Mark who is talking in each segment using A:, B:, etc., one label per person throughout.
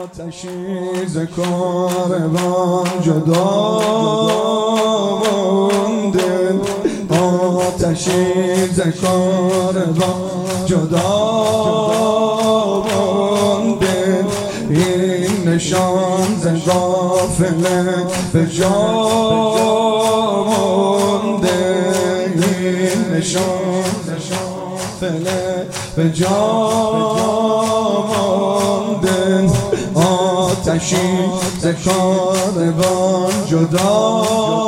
A: آتشی ز کاروان جدا مانده، آتشی ز کاروان جدا مانده، این نشان ز غافله به جا مانده، این نشان ز غافله به جا مانده، آتشی ز کاروان جدا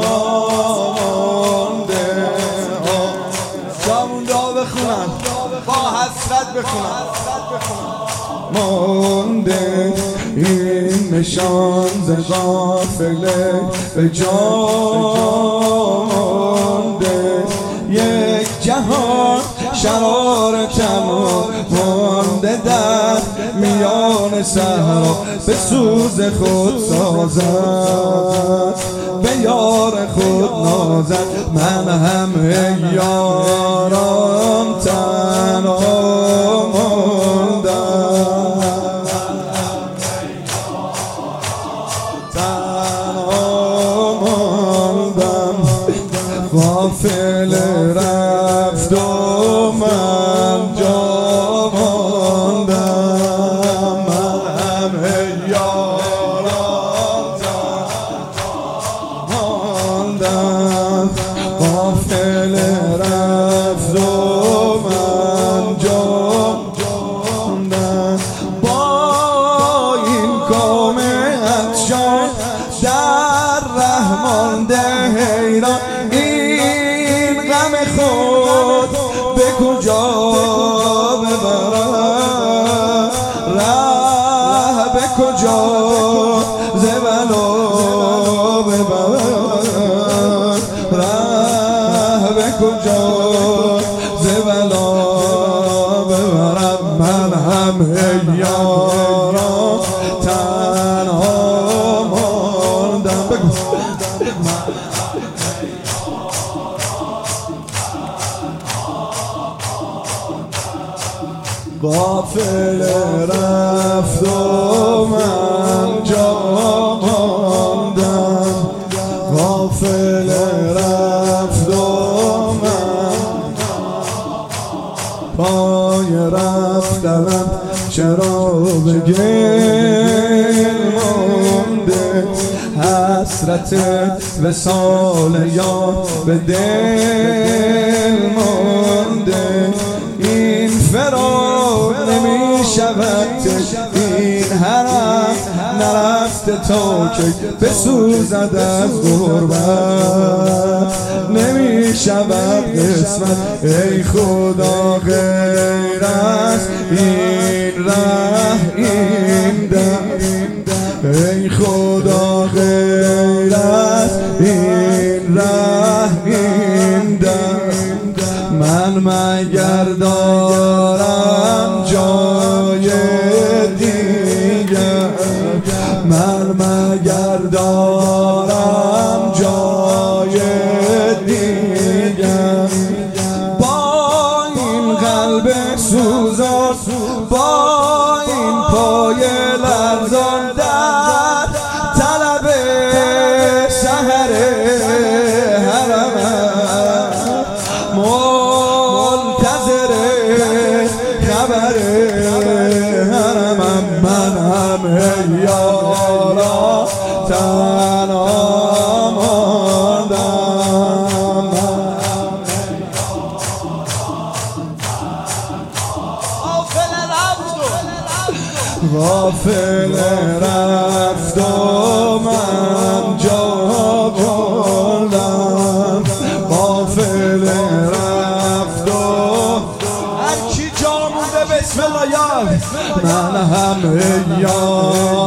A: مانده. جاموندا بخونن، با حسرت بخونن مانده، این نشان ز غافله به جا مانده، یک جهان شرارتم مانده در میان صحرا، به سوز خود سازد به یار خود نازد، من همه یاران تنها ماندم، تنها ماندم، غافل رفت و من جا ماندم، من همه یاران تنها ماندم، غافل رفت و من جا ماندم، با این کام عطشان در ره مانده حیران، این غم خود به کجا ببرم، ره به کجا ز بلا ببرم، ره به کجا ز بلا ببرم، من همه یاران تنها ماندم. بگو غافل رفت و من جا ماندم، غافل رفت و من پای رفتم چرا به گل مانده، حسرت وصال یار به دل مانده، این فراق نمی شود، این حرم نرفته تا که بسوزد از غربت، نمی شود قسمت ای خدا غیر از این ره این در، ای خدا غیر از این ره این در، من مگر دارم جای دیگر، من مگر دارم جای دیگر، با این قلب سوزان، با این پای لرزان، در طلب سحر حرمم، منتظر خبر حرمم، من همه یاران تنها ماندم، غافل رفت و من جا ماندم، غافل رفت و هر کی جا مونده بسم الله یار، من همه یار